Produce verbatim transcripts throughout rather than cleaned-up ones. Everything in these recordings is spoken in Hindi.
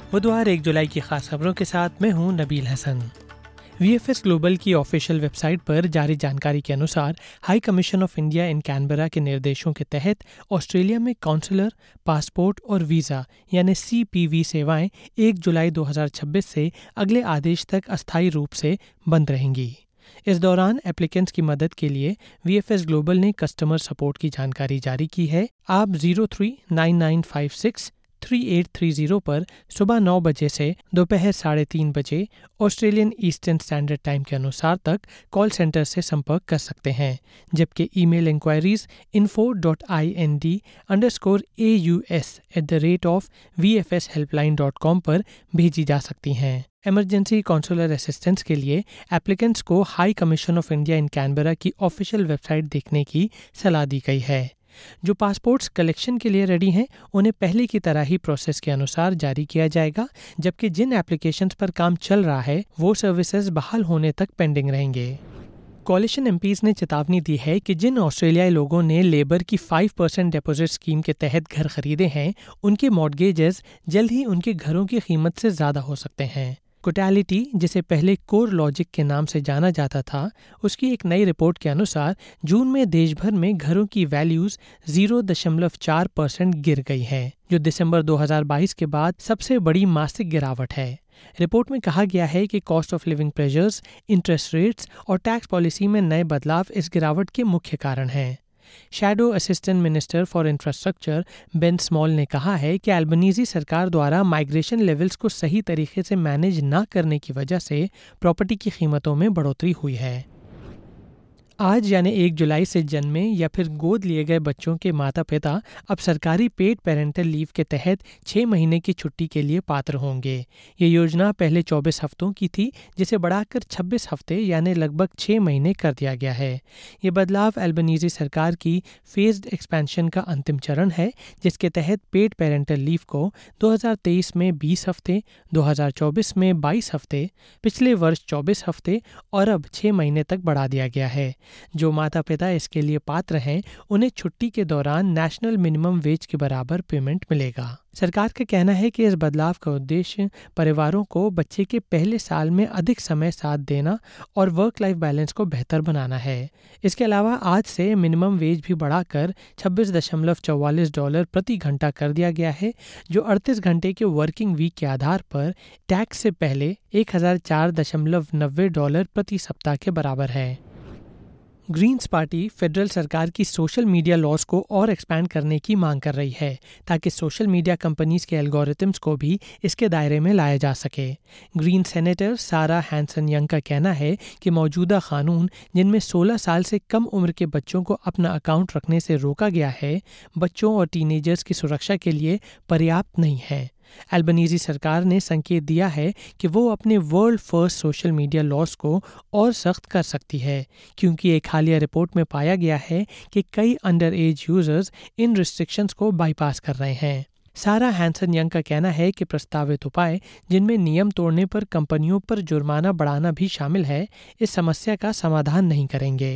बुधवार एक जुलाई की खास खबरों के साथ मैं हूं Nabeel Hasan. V F S global की ऑफिशियल वेबसाइट पर जारी जानकारी के अनुसार high commission of India in Canberra के निर्देशों के तहत ऑस्ट्रेलिया में काउंसलर, पासपोर्ट और वीज़ा यानी सी पी वी सेवाएं एक जुलाई दो हज़ार छब्बीस से अगले आदेश तक अस्थायी रूप से बंद रहेंगी। इस दौरान एप्लीकेंट्स की मदद के लिए वी एफ एस ग्लोबल ने कस्टमर सपोर्ट की जानकारी जारी की है। आप zero three nine nine five six three eight three zero पर सुबह नौ बजे से दोपहर साढ़े तीन बजे ऑस्ट्रेलियन ईस्टर्न स्टैंडर्ड टाइम के अनुसार तक कॉल सेंटर से संपर्क कर सकते हैं, जबकि email inquiries info dot I N D underscore A U S at the rate of V F S helpline dot com पर भेजी जा सकती हैं। इमरजेंसी कॉन्सुलर असिस्टेंस के लिए एप्लीकेंट्स को high commission of India in Canberra की ऑफिशियल वेबसाइट देखने की सलाह दी गई है। जो पासपोर्ट्स कलेक्शन के लिए रेडी हैं उन्हें पहले की तरह ही प्रोसेस के अनुसार जारी किया जाएगा, जबकि जिन एप्लीकेशंस पर काम चल रहा है वो सर्विसेज बहाल होने तक पेंडिंग रहेंगे। कोalition एम पीज़ ने चेतावनी दी है कि जिन ऑस्ट्रेलियाई लोगों ने लेबर की फाइव परसेंट डिपॉजिट स्कीम के तहत घर खरीदे हैं उनके मॉर्गेजेस जल्द ही उनके घरों की कीमत से ज़्यादा हो सकते हैं। कोटैलिटी, जिसे पहले कोर लॉजिक के नाम से जाना जाता था, उसकी एक नई रिपोर्ट के अनुसार जून में देश भर में घरों की वैल्यूज जीरो दशमलव चार परसेंट गिर गई है, जो दिसंबर दो हज़ार बाईस के बाद सबसे बड़ी मासिक गिरावट है। रिपोर्ट में कहा गया है कि cost of living pressures, interest rates और टैक्स पॉलिसी में नए बदलाव इस गिरावट के मुख्य कारण हैं। Shadow assistant minister for infrastructure Ben Small ने कहा है कि अल्बनीज़ी सरकार द्वारा माइग्रेशन लेवल्स को सही तरीके से मैनेज न करने की वजह से प्रॉपर्टी की कीमतों में बढ़ोतरी हुई है। आज यानी एक जुलाई से जन्मे या फिर गोद लिए गए बच्चों के माता पिता अब सरकारी पेड पेरेंटल लीव के तहत छः महीने की छुट्टी के लिए पात्र होंगे। ये योजना पहले चौबीस हफ्तों की थी, जिसे बढ़ाकर छब्बीस हफ्ते यानी लगभग छः महीने कर दिया गया है। ये बदलाव अल्बनीज़ी सरकार की फेज्ड एक्सपेंशन का अंतिम चरण है, जिसके तहत पेड पेरेंटल लीव को दो हज़ार तेईस में बीस हफ्ते, दो हज़ार चौबीस में बाईस हफ्ते, पिछले वर्ष चौबीस हफ्ते और अब छः महीने तक बढ़ा दिया गया है। जो माता पिता इसके लिए पात्र हैं उन्हें छुट्टी के दौरान नेशनल मिनिमम वेज के बराबर पेमेंट मिलेगा। सरकार का कहना है कि इस बदलाव का उद्देश्य परिवारों को बच्चे के पहले साल में अधिक समय साथ देना और वर्क लाइफ बैलेंस को बेहतर बनाना है। इसके अलावा आज से मिनिमम वेज भी बढ़ाकर छब्बीस दशमलव चौवालीस डॉलर प्रति घंटा कर दिया गया है, जो अड़तीस घंटे के वर्किंग वीक के आधार पर टैक्स से पहले एक हज़ार चार दशमलव नब्बे डॉलर प्रति सप्ताह के बराबर है। ग्रीन्स पार्टी फेडरल सरकार की सोशल मीडिया लॉज को और एक्सपैंड करने की मांग कर रही है, ताकि सोशल मीडिया कंपनीज के एल्गोरिथम्स को भी इसके दायरे में लाया जा सके। Green senator Sarah Hanson Young का कहना है कि मौजूदा कानून, जिनमें सोलह साल से कम उम्र के बच्चों को अपना अकाउंट रखने से रोका गया है, बच्चों और टीनेजर्स की सुरक्षा के लिए पर्याप्त नहीं है। अल्बनीज़ी सरकार ने संकेत दिया है कि वो अपने world first social media laws को और सख्त कर सकती है, क्योंकि एक हालिया रिपोर्ट में पाया गया है कि कई अंडर एज यूजर्स इन रिस्ट्रिक्शंस को बाईपास कर रहे हैं। सारा हैंसन यंग का कहना है कि प्रस्तावित उपाय, जिनमें नियम तोड़ने पर कंपनियों पर जुर्माना बढ़ाना भी शामिल है, इस समस्या का समाधान नहीं करेंगे।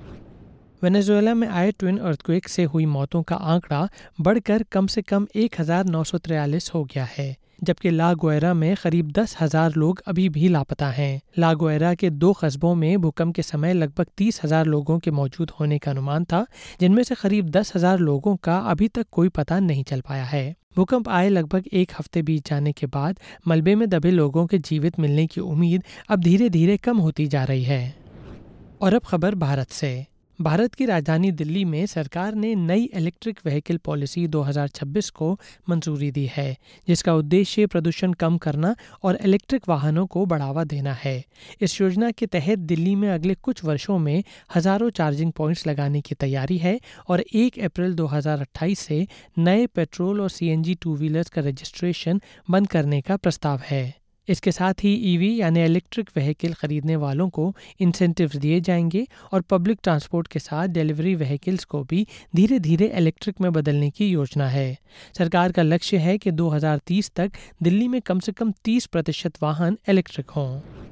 वेनेजुएला में आए ट्विन अर्थक्वेक से हुई मौतों का आंकड़ा बढ़कर कम से कम एक हज़ार नौ सौ तिरालीस हो गया है, जबकि ला गुएरा में करीब दस हज़ार लोग अभी भी लापता हैं। ला गुएरा के दो कस्बों में भूकंप के समय लगभग तीस हज़ार लोगों के मौजूद होने का अनुमान था, जिनमें से करीब दस हज़ार लोगों का अभी तक कोई पता नहीं चल पाया है। भूकंप आए लगभग एक हफ्ते बीत जाने के बाद मलबे में दबे लोगों के जीवित मिलने की उम्मीद अब धीरे धीरे कम होती जा रही है। और अब खबर भारत से। भारत की राजधानी दिल्ली में सरकार ने नई इलेक्ट्रिक व्हीकल पॉलिसी दो हज़ार छब्बीस को मंजूरी दी है, जिसका उद्देश्य प्रदूषण कम करना और इलेक्ट्रिक वाहनों को बढ़ावा देना है। इस योजना के तहत दिल्ली में अगले कुछ वर्षों में हजारों चार्जिंग पॉइंट्स लगाने की तैयारी है और एक अप्रैल दो हज़ार अट्ठाईस से नए पेट्रोल और सीएनजी टू व्हीलर्स का रजिस्ट्रेशन बंद करने का प्रस्ताव है। इसके साथ ही ईवी यानी इलेक्ट्रिक व्हीकल खरीदने वालों को इंसेंटिव्स दिए जाएंगे और पब्लिक ट्रांसपोर्ट के साथ डिलीवरी व्हीकल्स को भी धीरे धीरे इलेक्ट्रिक में बदलने की योजना है। सरकार का लक्ष्य है कि दो हज़ार तीस तक दिल्ली में कम से कम तीस प्रतिशत वाहन इलेक्ट्रिक हों।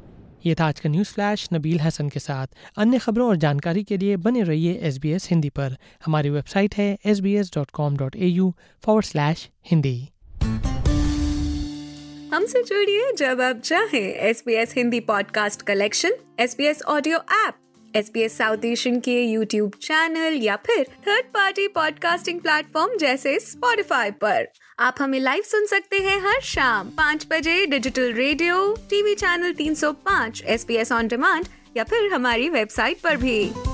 ये था आज का न्यूज़ फ्लैश नबील हसन के साथ। अन्य खबरों और जानकारी के लिए बने रहिए एस बी एस हिंदी पर। हमारी वेबसाइट है S B S dot com dot A U forward slash Hindi. हमसे जुड़िए जब आप चाहें। S B S Hindi podcast collection, S B S audio app, S B S South Asian के यूट्यूब चैनल या फिर थर्ड पार्टी पॉडकास्टिंग प्लेटफॉर्म जैसे स्पॉटिफाई पर। आप हमें लाइव सुन सकते हैं हर शाम पाँच बजे डिजिटल रेडियो, टीवी चैनल तीन सौ पाँच, S B S on demand या फिर हमारी वेबसाइट पर भी।